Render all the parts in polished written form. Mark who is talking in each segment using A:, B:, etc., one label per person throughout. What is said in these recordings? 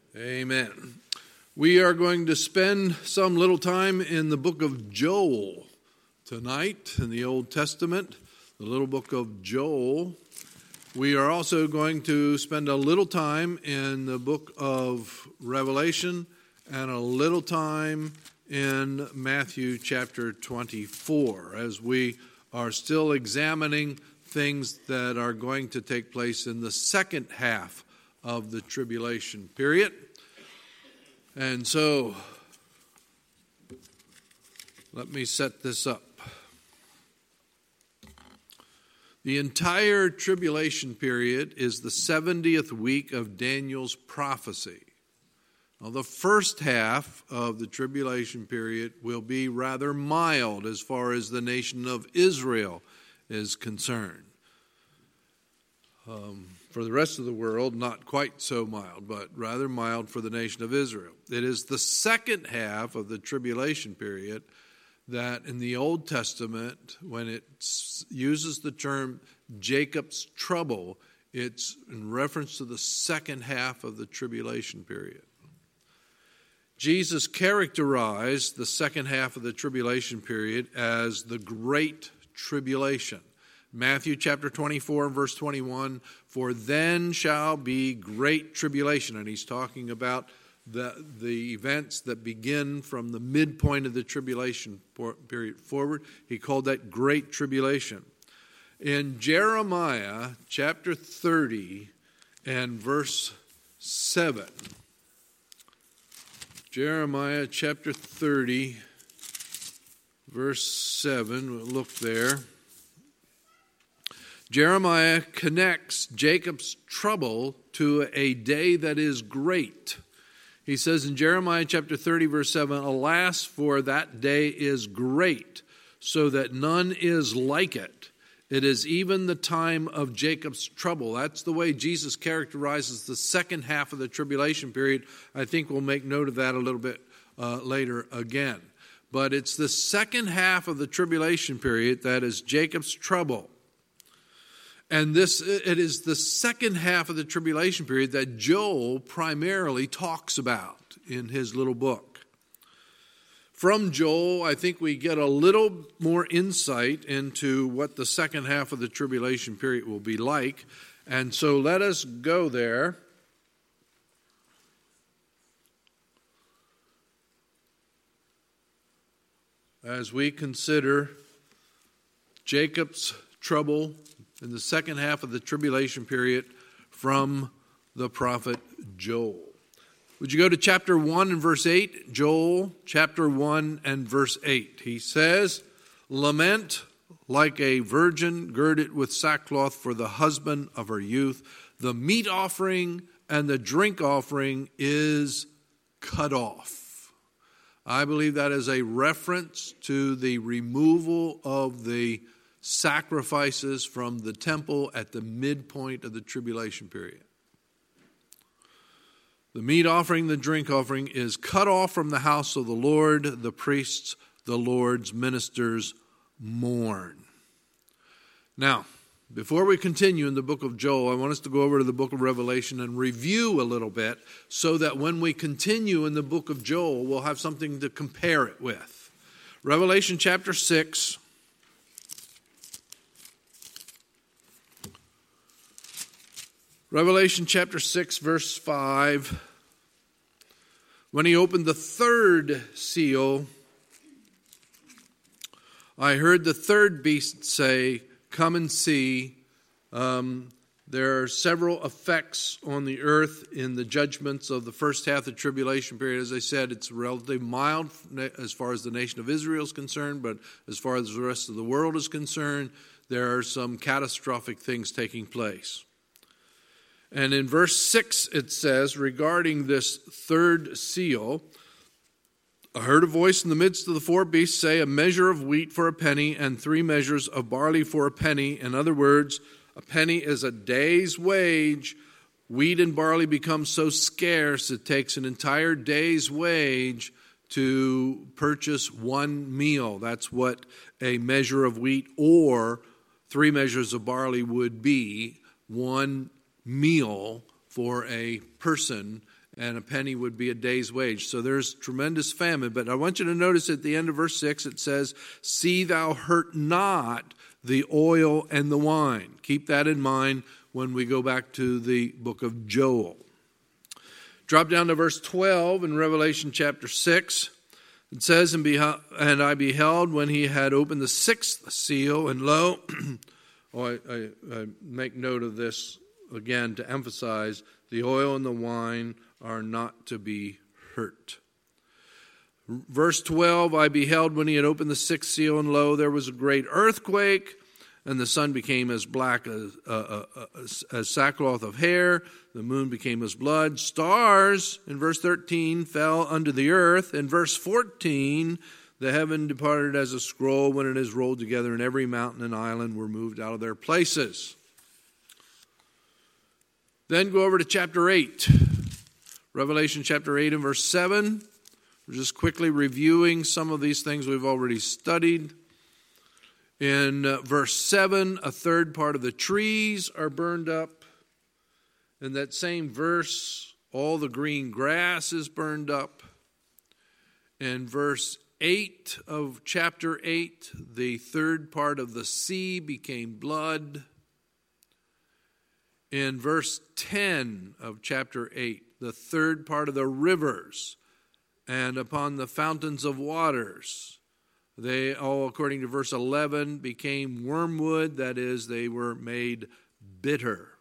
A: Amen. We are going to spend some little time in the book of Joel tonight in the Old Testament, the little book of Joel. We are also going to spend a little time in the book of Revelation and a little time in Matthew chapter 24 as we are still examining things that are going to take place in the second half of the tribulation period. And so, let me set this up. The entire tribulation period is the 70th week of Daniel's prophecy. Now, the first half of the tribulation period will be rather mild as far as the nation of Israel is concerned. For the rest of the world, not quite so mild, but rather mild for the nation of Israel. It is the second half of the tribulation period that in the Old Testament, when it uses the term Jacob's trouble, it's in reference to the second half of the tribulation period. Jesus characterized the second half of the tribulation period as the Great Tribulation. Matthew chapter 24 and verse 21, for then shall be great tribulation. And he's talking about the events that begin from the midpoint of the tribulation period forward. He called that great tribulation. In Jeremiah chapter 30 and verse 7, Jeremiah chapter 30, verse 7, we'll look there. Jeremiah connects Jacob's trouble to a day that is great. He says in Jeremiah chapter 30, verse 7, alas, for that day is great, so that none is like it. It is even the time of Jacob's trouble. That's the way Jesus characterizes the second half of the tribulation period. I think we'll make note of that a little bit later again. But it's the second half of the tribulation period that is Jacob's trouble. And it is the second half of the tribulation period that Joel primarily talks about in his little book. From Joel, I think we get a little more insight into what the second half of the tribulation period will be like. And so let us go there. As we consider Jacob's trouble in the second half of the tribulation period from the prophet Joel. Would you go to chapter 1 and verse 8? Joel chapter 1 and verse 8. He says, lament like a virgin girded with sackcloth for the husband of her youth. The meat offering and the drink offering is cut off. I believe that is a reference to the removal of the sacrifices from the temple at the midpoint of the tribulation period. The meat offering, the drink offering is cut off from the house of the Lord. The priests, the Lord's ministers, mourn. Now, before we continue in the book of Joel, I want us to go over to the book of Revelation and review a little bit so that when we continue in the book of Joel, we'll have something to compare it with. Revelation chapter 6. Revelation chapter 6, verse 5. When he opened the third seal, I heard the third beast say, come and see. There are several effects on the earth in the judgments of the first half of the tribulation period. As I said, it's relatively mild as far as the nation of Israel is concerned, but as far as the rest of the world is concerned, there are some catastrophic things taking place. And in verse 6 it says, regarding this third seal, I heard a voice in the midst of the four beasts say, a measure of wheat for a penny and 3 measures of barley for a penny. In other words, a penny is a day's wage. Wheat and barley become so scarce it takes an entire day's wage to purchase one meal. That's what a measure of wheat or 3 measures of barley would be, one meal for a person and a penny would be a day's wage. So there's tremendous famine. But I want you to notice at the end of verse 6, it says, "See thou hurt not the oil and the wine." Keep that in mind when we go back to the book of Joel. Drop down to verse 12 in Revelation chapter 6. It says, "And I beheld when he had opened the sixth seal, and lo," I make note of this again to emphasize, the oil and the wine are not to be hurt. Verse 12, "I beheld when he had opened the sixth seal, and lo, there was a great earthquake, and the sun became as black as sackcloth of hair. The moon became as blood. Stars," in verse 13, "fell unto the earth." In verse 14, "The heaven departed as a scroll when it is rolled together, and every mountain and island were moved out of their places." Then go over to chapter 8. Revelation chapter 8 and verse 7. We're just quickly reviewing some of these things we've already studied. In verse 7, a third part of the trees are burned up. In that same verse, all the green grass is burned up. In verse 8 of chapter 8, the third part of the sea became blood. In verse 10 of chapter 8, the third part of the rivers and upon the fountains of waters, they all, according to verse 11, became wormwood, that is, they were made bitter.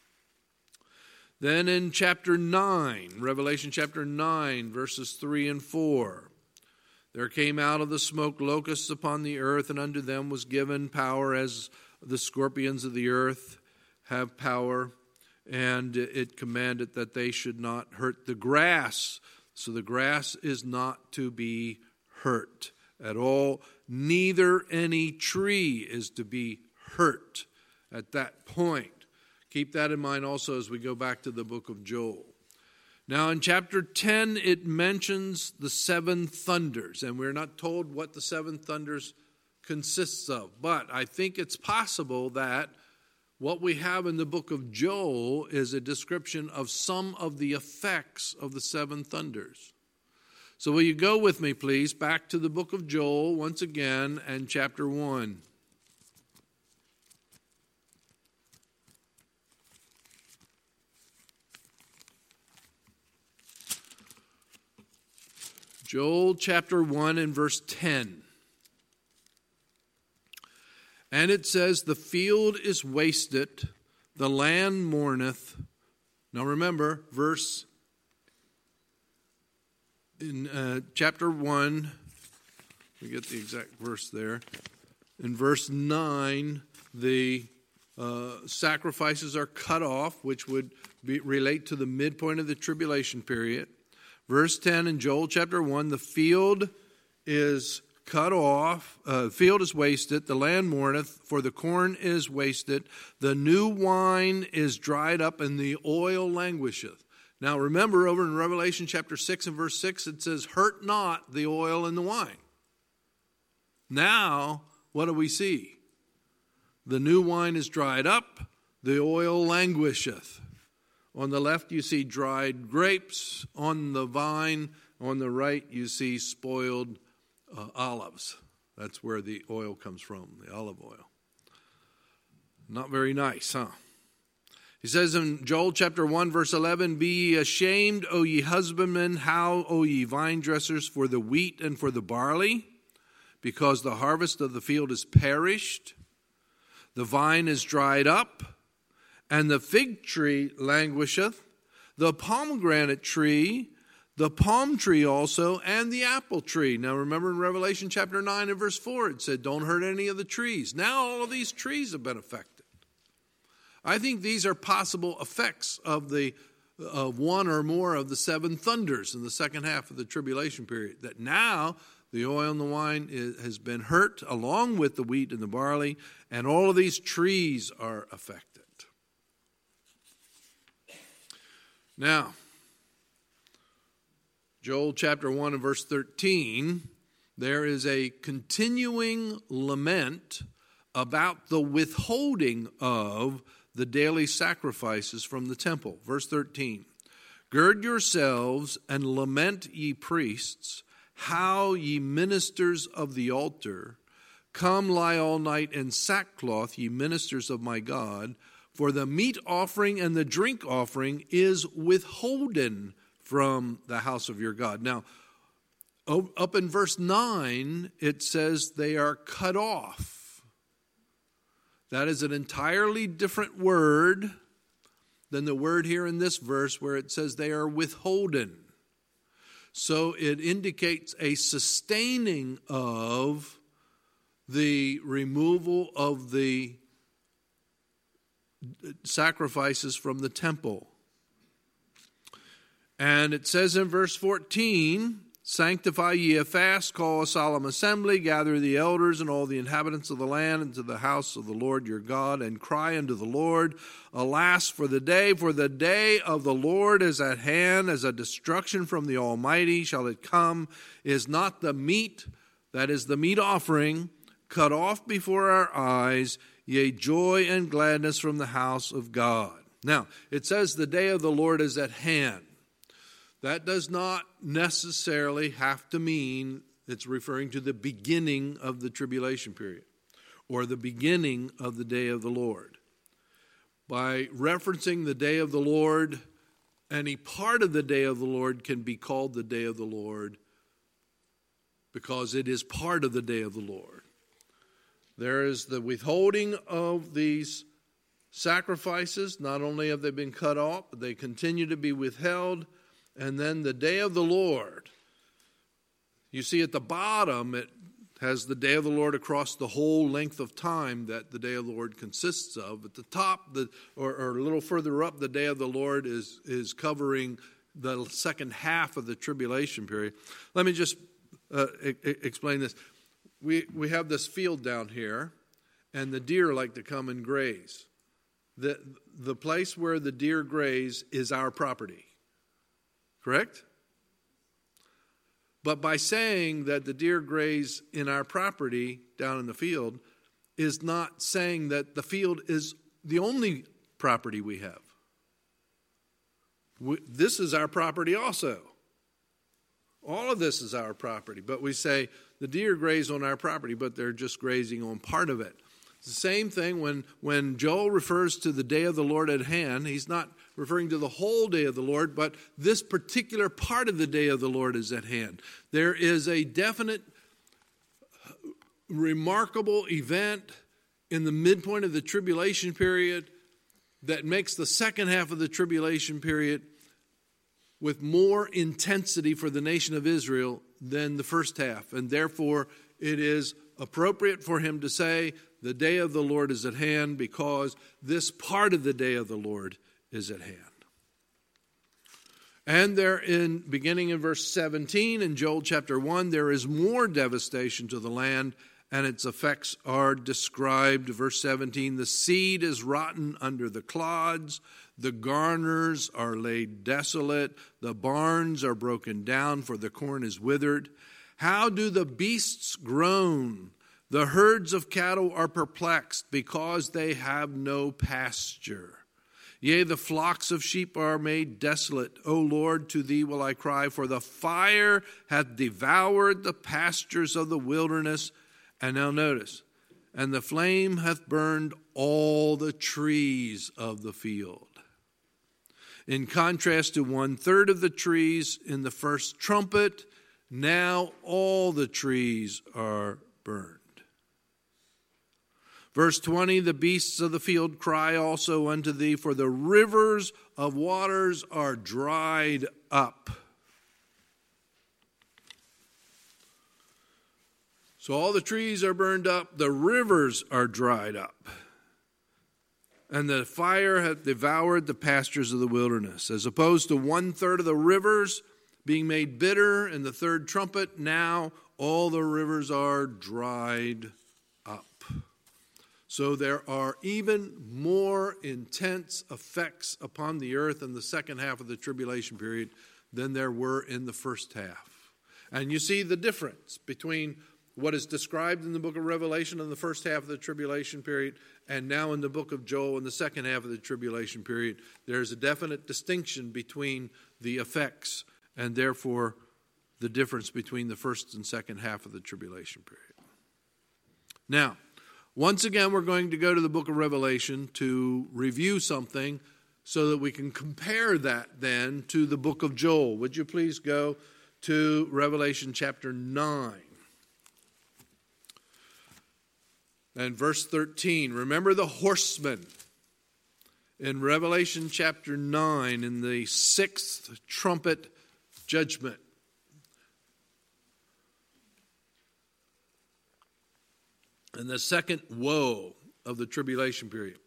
A: Then in chapter 9, Revelation chapter 9, verses 3 and 4, "There came out of the smoke locusts upon the earth, and unto them was given power as the scorpions of the earth have power. And it commanded that they should not hurt the grass." So the grass is not to be hurt at all. Neither any tree is to be hurt at that point. Keep that in mind also as we go back to the book of Joel. Now in chapter 10, it mentions the seven thunders, and we're not told what the seven thunders consists of. But I think it's possible that what we have in the book of Joel is a description of some of the effects of the seven thunders. So will you go with me, please, back to the book of Joel once again and chapter 1. Joel chapter 1 and verse 10. "And it says, the field is wasted, the land mourneth." Now remember, in chapter 1, we get the exact verse there. In verse 9, the sacrifices are cut off, which would relate to the midpoint of the tribulation period. Verse 10 in Joel chapter 1, "The field is cut off, field is wasted, the land mourneth, for the corn is wasted, the new wine is dried up, and the oil languisheth." Now remember, over in Revelation chapter 6 and verse 6, it says, "Hurt not the oil and the wine." Now, what do we see? The new wine is dried up, the oil languisheth. On the left, you see dried grapes. On the vine, on the right, you see spoiled olives. That's where the oil comes from, the olive oil. Not very nice, huh? He says in Joel chapter 1, verse 11, "Be ye ashamed, O ye husbandmen, how, O ye vine dressers, for the wheat and for the barley, because the harvest of the field is perished. The vine is dried up, and the fig tree languisheth, the pomegranate tree, the palm tree also, and the apple tree." Now remember in Revelation chapter 9 and verse 4, it said, "Don't hurt any of the trees." Now all of these trees have been affected. I think these are possible effects of one or more of the seven thunders in the second half of the tribulation period. That now the oil and the wine has been hurt along with the wheat and the barley, and all of these trees are affected. Now, Joel chapter 1 and verse 13, there is a continuing lament about the withholding of the daily sacrifices from the temple. Verse 13, Gird yourselves and lament, ye priests, how ye ministers of the altar. Come lie all night in sackcloth, ye ministers of my God, for the meat offering and the drink offering is withholden from the house of your God. Now, up in verse 9, it says they are cut off. That is an entirely different word than the word here in this verse where it says they are withholden. So it indicates a sustaining of the removal of the sacrifices from the temple. And it says in verse 14, sanctify ye a fast, call a solemn assembly, gather the elders and all the inhabitants of the land into the house of the Lord your God, and cry unto the Lord, alas, for the day of the Lord is at hand, as a destruction from the Almighty shall it come. Is not the meat, that is the meat offering, cut off before our eyes, yea, joy and gladness from the house of God? Now, it says the day of the Lord is at hand. That does not necessarily have to mean it's referring to the beginning of the tribulation period or the beginning of the day of the Lord. By referencing the day of the Lord, any part of the day of the Lord can be called the day of the Lord because it is part of the day of the Lord. There is the withholding of these sacrifices. Not only have they been cut off, but they continue to be withheld. And then the day of the Lord. You see at the bottom, it has the day of the Lord across the whole length of time that the day of the Lord consists of. At the top, or a little further up, the day of the Lord is covering the second half of the tribulation period. Let me just explain this. We have this field down here, and the deer like to come and graze. The place where the deer graze is our property. Correct? But by saying that the deer graze in our property down in the field is not saying that the field is the only property we have. This is our property also. All of this is our property. But we say the deer graze on our property, but they're just grazing on part of it. It's the same thing when Joel refers to the day of the Lord at hand. He's not referring to the whole day of the Lord, but this particular part of the day of the Lord is at hand. There is a definite, remarkable event in the midpoint of the tribulation period that makes the second half of the tribulation period with more intensity for the nation of Israel than the first half. And therefore, it is appropriate for him to say, the day of the Lord is at hand, because this part of the day of the Lord is at hand. And there, beginning in verse 17 in Joel chapter 1, there is more devastation to the land, and its effects are described. Verse 17, the seed is rotten under the clods, the garners are laid desolate, the barns are broken down, for the corn is withered. How do the beasts groan? The herds of cattle are perplexed, because they have no pasture. Yea, the flocks of sheep are made desolate. O Lord, to thee will I cry, for the fire hath devoured the pastures of the wilderness. And now notice, and the flame hath burned all the trees of the field. In contrast to 1/3 of the trees in the first trumpet, now all the trees are burned. Verse 20, the beasts of the field cry also unto thee, for the rivers of waters are dried up. So all the trees are burned up, the rivers are dried up. And the fire hath devoured the pastures of the wilderness. As opposed to 1/3 of the rivers being made bitter in the third trumpet, now all the rivers are dried up. So there are even more intense effects upon the earth in the second half of the tribulation period than there were in the first half. And you see the difference between what is described in the book of Revelation in the first half of the tribulation period, and now in the book of Joel in the second half of the tribulation period, there's a definite distinction between the effects and therefore the difference between the first and second half of the tribulation period. Now, once again, we're going to go to the book of Revelation to review something so that we can compare that then to the book of Joel. Would you please go to Revelation chapter 9 and verse 13. Remember the horsemen in Revelation chapter 9 in the sixth trumpet judgment. And the second woe of the tribulation period.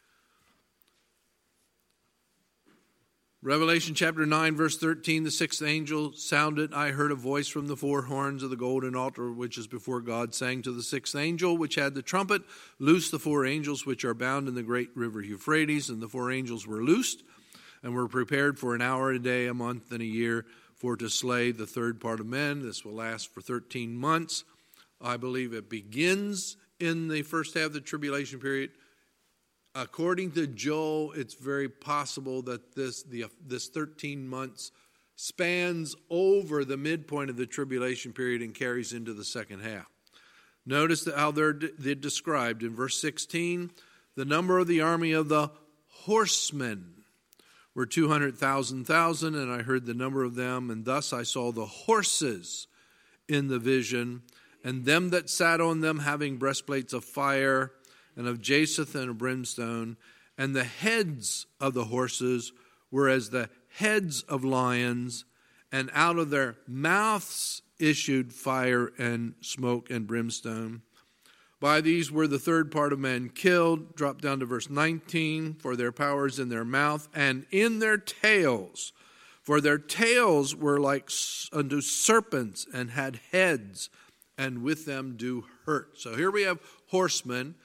A: Revelation chapter 9, verse 13, the sixth angel sounded. I heard a voice from the four horns of the golden altar which is before God, saying to the sixth angel which had the trumpet, loose the four angels which are bound in the great river Euphrates. And the four angels were loosed and were prepared for an hour, a day, a month, and a year, for to slay the third part of men. This will last for 13 months. I believe it begins in the first half of the tribulation period. According to Joel, it's very possible that this 13 months spans over the midpoint of the tribulation period and carries into the second half. Notice how they're described in verse 16. The number of the army of the horsemen were 200,000, and I heard the number of them, and thus I saw the horses in the vision, and them that sat on them having breastplates of fire and of jacinth and of brimstone, and the heads of the horses were as the heads of lions, and out of their mouths issued fire and smoke and brimstone. By these were the third part of men killed. Drop down to verse 19. For their powers in their mouth and in their tails. For their tails were like unto serpents and had heads, and with them do hurt. So here we have horsemen.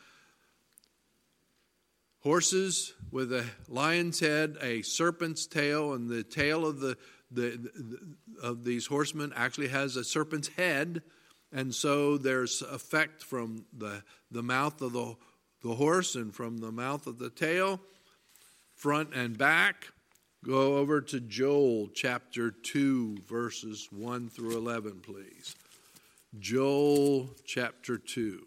A: Horses with a lion's head, a serpent's tail, and the tail of these horsemen actually has a serpent's head. And so there's effect from the mouth of the horse and from the mouth of the tail, front and back. Go over to Joel chapter 2, verses 1 through 11, please. Joel chapter 2.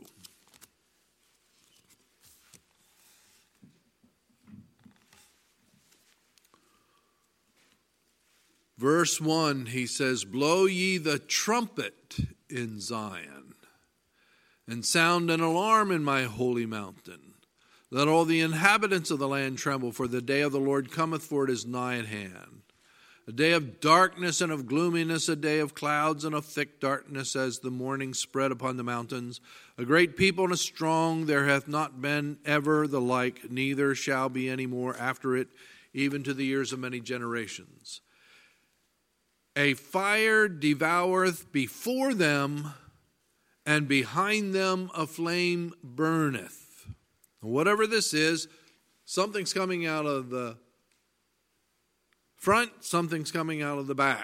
A: Verse 1, he says, blow ye the trumpet in Zion, and sound an alarm in my holy mountain. Let all the inhabitants of the land tremble, for the day of the Lord cometh, for it is nigh at hand. A day of darkness and of gloominess, a day of clouds and of thick darkness, as the morning spread upon the mountains. A great people and a strong, there hath not been ever the like, neither shall be any more after it, even to the years of many generations. A fire devoureth before them, and behind them a flame burneth. Whatever this is, something's coming out of the front, something's coming out of the back.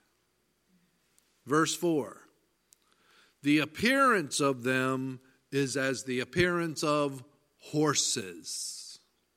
A: Verse 4. The appearance of them is as the appearance of horses,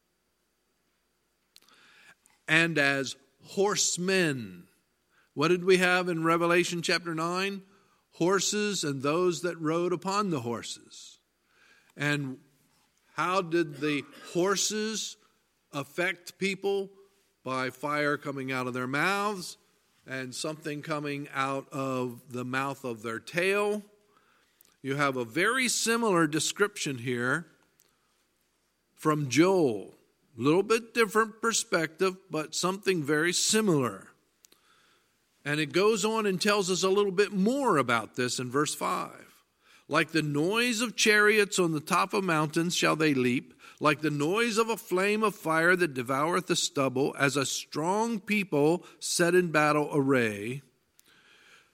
A: and as horsemen. What did we have in Revelation chapter 9? Horses and those that rode upon the horses. And how did the horses affect people? By fire coming out of their mouths and something coming out of the mouth of their tail. You have a very similar description here from Joel. A little bit different perspective, but something very similar. And it goes on and tells us a little bit more about this in verse 5. Like the noise of chariots on the top of mountains shall they leap, like the noise of a flame of fire that devoureth the stubble, as a strong people set in battle array.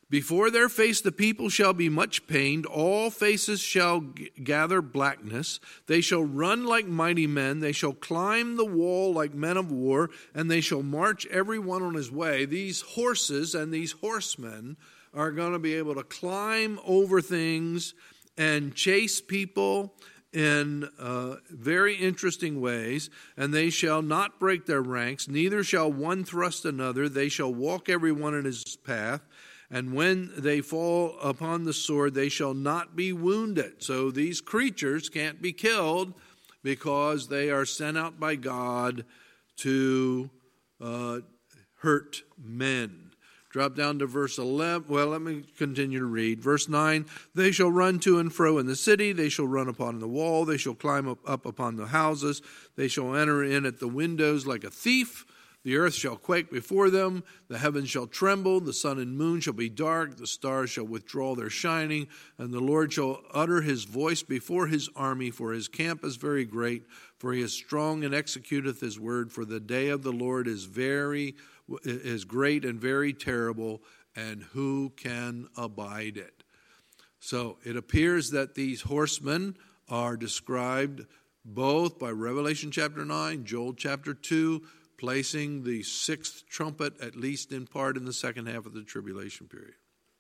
A: Before their face the people shall be much pained, all faces shall gather blackness. They shall run like mighty men, they shall climb the wall like men of war, and they shall march every one on his way. These horses and these horsemen are going to be able to climb over things and chase people in very interesting ways, and they shall not break their ranks, neither shall one thrust another. They shall walk every one in his path. And when they fall upon the sword, they shall not be wounded. So these creatures can't be killed because they are sent out by God to hurt men. Drop down to verse 11. Well, let me continue to read. Verse 9, they shall run to and fro in the city. They shall run upon the wall. They shall climb up upon the houses. They shall enter in at the windows like a thief. The earth shall quake before them, the heavens shall tremble, the sun and moon shall be dark, the stars shall withdraw their shining, and the Lord shall utter his voice before his army, for his camp is very great, for he is strong and executeth his word, for the day of the Lord is great and very terrible, and who can abide it? So it appears that these horsemen are described both by Revelation chapter 9, Joel chapter 2, placing the sixth trumpet, at least in part, in the second half of the tribulation period.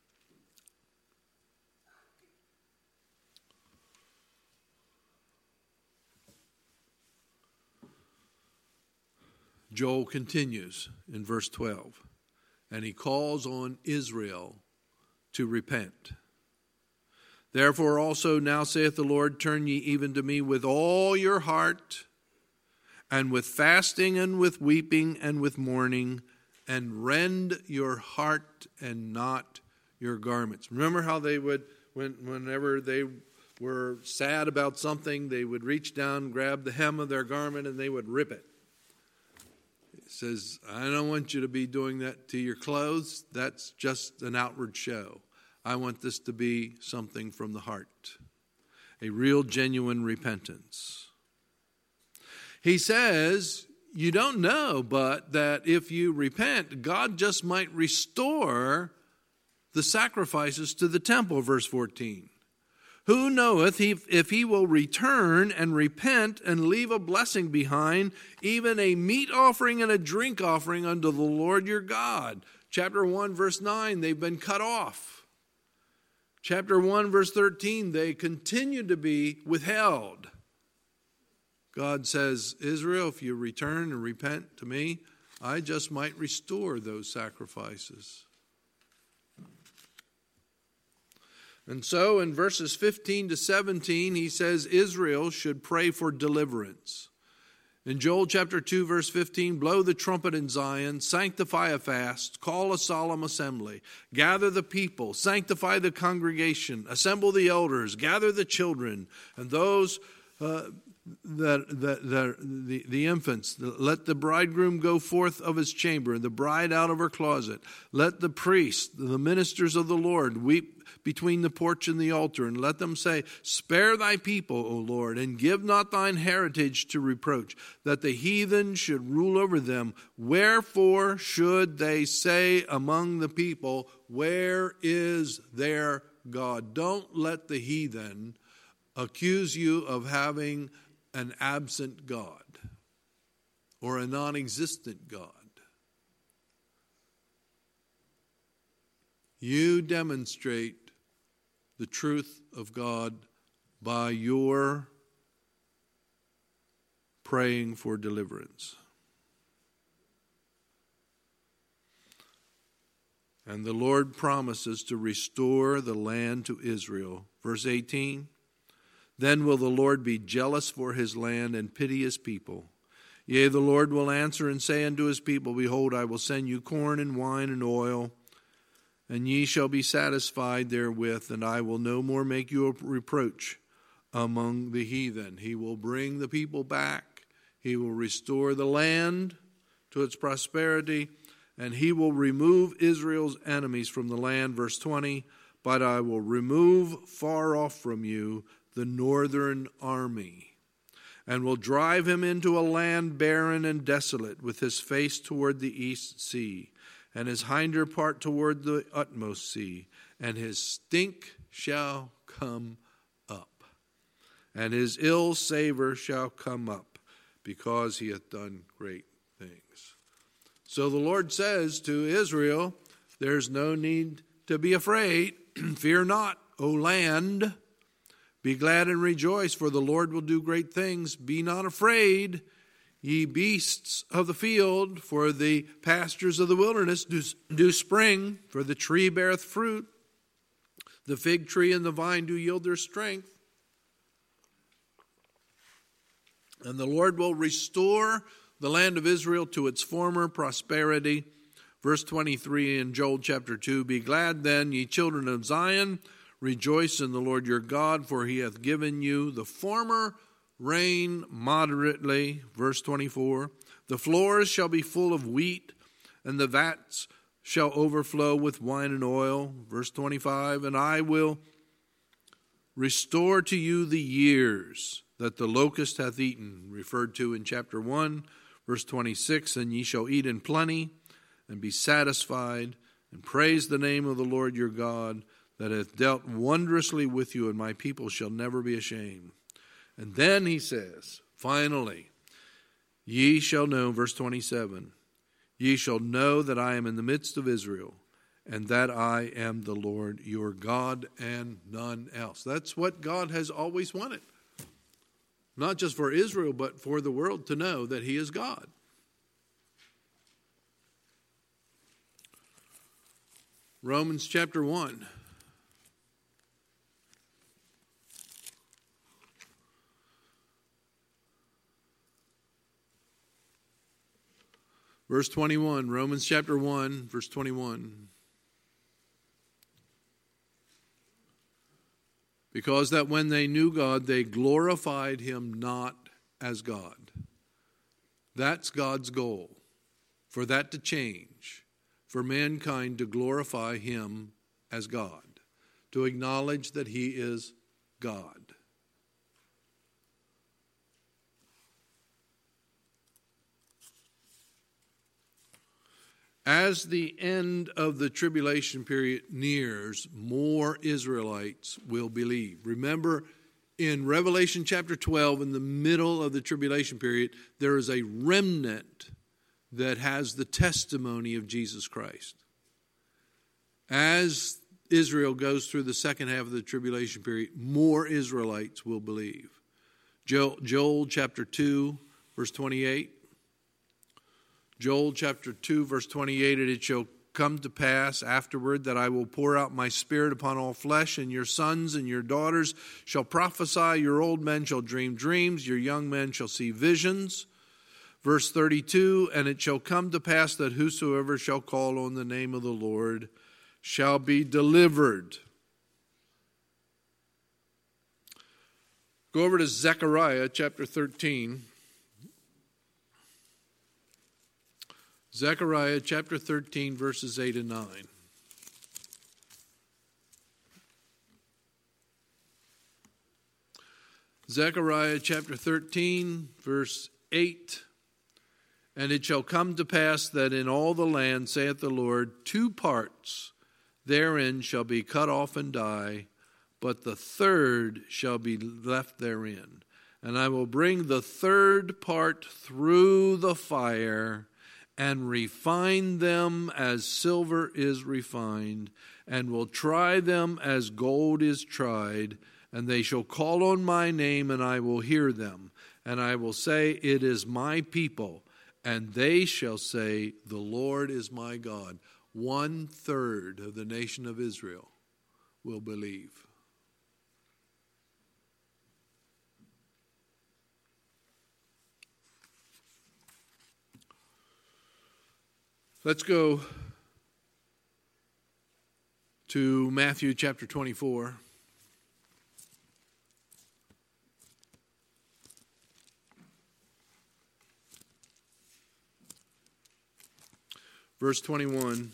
A: Joel continues in verse 12, and he calls on Israel to repent. Therefore also now saith the Lord, turn ye even to me with all your heart, and with fasting and with weeping and with mourning, and rend your heart and not your garments. Remember how they would, whenever they were sad about something, they would reach down, grab the hem of their garment, and they would rip it. It says, I don't want you to be doing that to your clothes. That's just an outward show. I want this to be something from the heart, a real, genuine repentance. He says, you don't know, but that if you repent, God just might restore the sacrifices to the temple, verse 14. Who knoweth if he will return and repent and leave a blessing behind, even a meat offering and a drink offering unto the Lord your God. Chapter 1, verse 9, they've been cut off. Chapter 1, verse 13, they continue to be withheld. God says, Israel, if you return and repent to me, I just might restore those sacrifices. And so in verses 15 to 17, he says Israel should pray for deliverance. In Joel chapter 2, verse 15, blow the trumpet in Zion, sanctify a fast, call a solemn assembly, gather the people, sanctify the congregation, assemble the elders, gather the children, and those the infants. Let the bridegroom go forth of his chamber, and the bride out of her closet. Let the priests, the ministers of the Lord, weep between the porch and the altar, and let them say, spare thy people, O Lord, and give not thine heritage to reproach, that the heathen should rule over them. Wherefore should they say among the people, where is their God? Don't let the heathen accuse you of having an absent God or a non-existent God. You demonstrate the truth of God by your praying for deliverance. And the Lord promises to restore the land to Israel. Verse 18, then will the Lord be jealous for his land and pity his people. Yea, the Lord will answer and say unto his people, behold, I will send you corn and wine and oil, and ye shall be satisfied therewith, and I will no more make you a reproach among the heathen. He will bring the people back. He will restore the land to its prosperity, and he will remove Israel's enemies from the land. Verse 20, but I will remove far off from you the northern army, and will drive him into a land barren and desolate, with his face toward the east sea. and his hinder part toward the utmost sea, and his stink shall come up, and his ill savor shall come up, because he hath done great things. So the Lord says to Israel, there's no need to be afraid. Fear not, O land. Be glad and rejoice, for the Lord will do great things. Be not afraid, ye beasts of the field, for the pastures of the wilderness do spring, for the tree beareth fruit. The fig tree and the vine do yield their strength. And the Lord will restore the land of Israel to its former prosperity. Verse 23 in Joel chapter 2, Be glad then, ye children of Zion, rejoice in the Lord your God, for he hath given you the former rain moderately. Verse 24, The floors shall be full of wheat, and the vats shall overflow with wine and oil. Verse 25, And I will restore to you the years that the locust hath eaten, referred to in chapter 1. Verse 26, And ye shall eat in plenty, and be satisfied, and praise the name of the Lord your God, that hath dealt wondrously with you, and my people shall never be ashamed. And then he says, finally, ye shall know, verse 27, Ye shall know that I am in the midst of Israel, and that I am the Lord your God, and none else. That's what God has always wanted. Not just for Israel, but for the world to know that he is God. Romans chapter 1. Verse 21, Romans chapter 1, verse 21. Because that when they knew God, they glorified him not as God. That's God's goal, for that to change, for mankind to glorify him as God, to acknowledge that he is God. As the end of the tribulation period nears, more Israelites will believe. Remember, in Revelation chapter 12, in the middle of the tribulation period, there is a remnant that has the testimony of Jesus Christ. As Israel goes through the second half of the tribulation period, more Israelites will believe. Joel chapter 2, verse 28. Joel chapter 2, verse 28, And it shall come to pass afterward that I will pour out my spirit upon all flesh, and your sons and your daughters shall prophesy, your old men shall dream dreams, your young men shall see visions. Verse 32, And it shall come to pass that whosoever shall call on the name of the Lord shall be delivered. Go over to Zechariah chapter 13. Zechariah chapter 13, verses 8 and 9. Zechariah chapter 13, verse 8. And it shall come to pass that in all the land, saith the Lord, 2 parts therein shall be cut off and die, but the third shall be left therein. And I will bring the third part through the fire, and refine them as silver is refined, and will try them as gold is tried, and they shall call on my name, and I will hear them. And I will say, It is my people, and they shall say, The Lord is my God. 1/3 of the nation of Israel will believe. Let's go to Matthew chapter 24. Verse 21.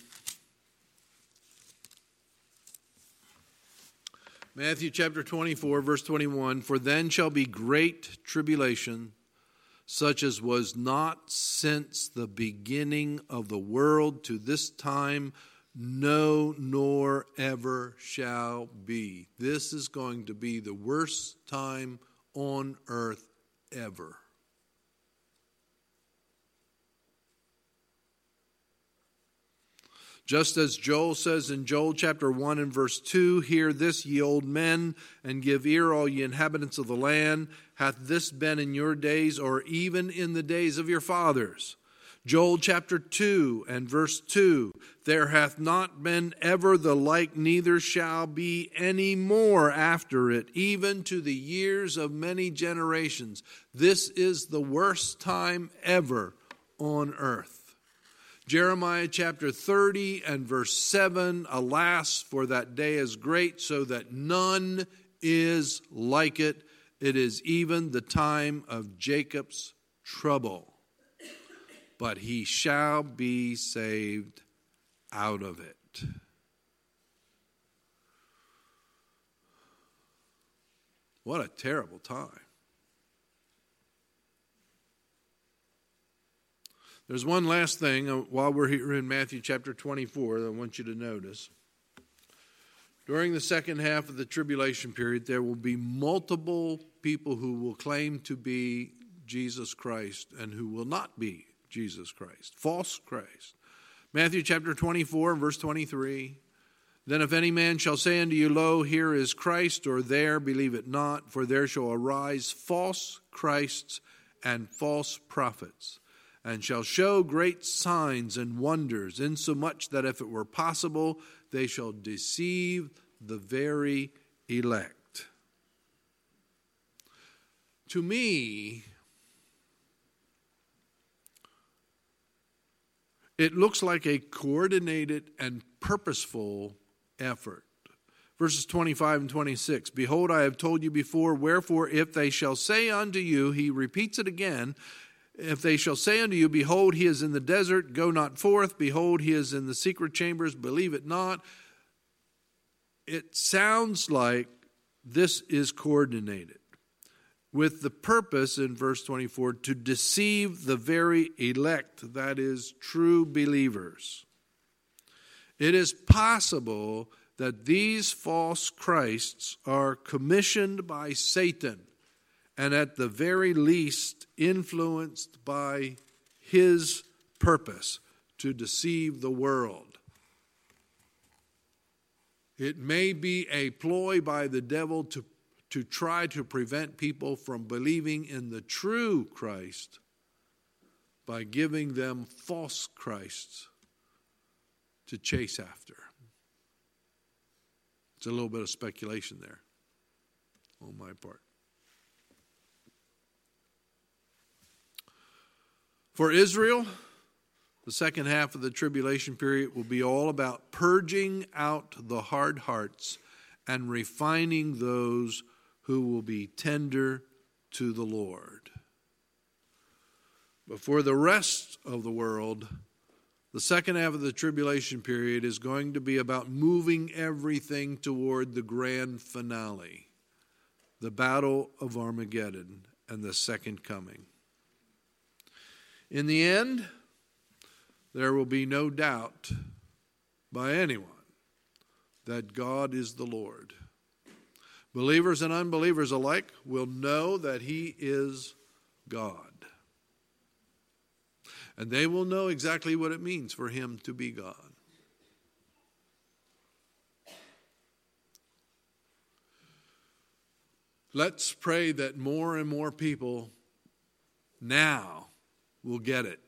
A: Matthew chapter 24, verse 21. For then shall be great tribulation, such as was not since the beginning of the world to this time, no, nor ever shall be. This is going to be the worst time on earth ever. Just as Joel says in Joel chapter 1 and verse 2, hear this, ye old men, and give ear, all ye inhabitants of the land. Hath this been in your days, or even in the days of your fathers? Joel chapter 2 and verse 2, there hath not been ever the like, neither shall be any more after it, even to the years of many generations. This is the worst time ever on earth. Jeremiah chapter 30 and verse 7, alas, for that day is great, so that none is like it. It is even the time of Jacob's trouble. But he shall be saved out of it. What a terrible time. There's one last thing while we're here in Matthew chapter 24 that I want you to notice. During the second half of the tribulation period, there will be multiple people who will claim to be Jesus Christ and who will not be Jesus Christ, false Christ. Matthew chapter 24, verse 23. Then if any man shall say unto you, Lo, here is Christ, or there, believe it not, for there shall arise false Christs and false prophets, and shall show great signs and wonders, insomuch that if it were possible, they shall deceive the very elect. To me, it looks like a coordinated and purposeful effort. Verses 25 and 26, behold, I have told you before, wherefore if they shall say unto you, he repeats it again, if they shall say unto you, behold, he is in the desert, go not forth. Behold, he is in the secret chambers, believe it not. It sounds like this is coordinated with the purpose in verse 24 to deceive the very elect, that is, true believers. It is possible that these false Christs are commissioned by Satan and at the very least influenced by his purpose to deceive the world. It may be a ploy by the devil to try to prevent people from believing in the true Christ by giving them false Christs to chase after. It's a little bit of speculation there on my part. For Israel, the second half of the tribulation period will be all about purging out the hard hearts and refining those who will be tender to the Lord. But for the rest of the world, the second half of the tribulation period is going to be about moving everything toward the grand finale, the battle of Armageddon and the second coming. In the end, there will be no doubt by anyone that God is the Lord. Believers and unbelievers alike will know that He is God. And they will know exactly what it means for Him to be God. Let's pray that more and more people now will get it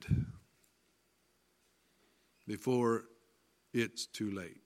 A: before it's too late.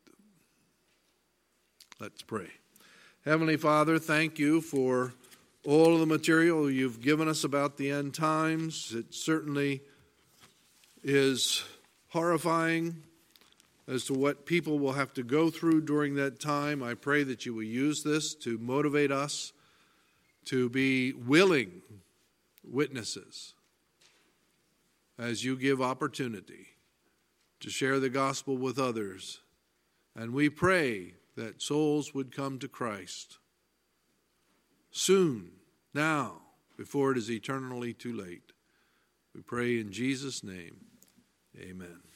A: Let's pray. Heavenly Father, thank you for all of the material you've given us about the end times. It certainly is horrifying as to what people will have to go through during that time. I pray that you will use this to motivate us to be willing witnesses as you give opportunity to share the gospel with others. And we pray that souls would come to Christ soon, now, before it is eternally too late. We pray in Jesus' name. Amen.